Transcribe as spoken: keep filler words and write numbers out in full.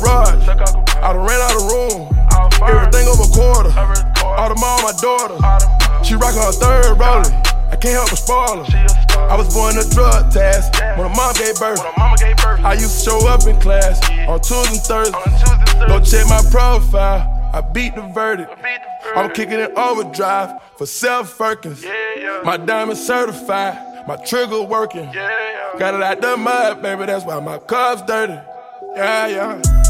garage. I done ran out of room. Everything over quarter. All the mom, my daughter. She rockin' her third rolling. I can't help but spoil her. I was born in a drug task when her mom gave birth. I used to show up in class on Tuesdays and Thursdays. Go check my profile. I beat the verdict. I'm kicking in overdrive for Self Firkins. My diamond certified. My trigger working. Got it out the mud, baby. That's why my car's dirty. Yeah, yeah.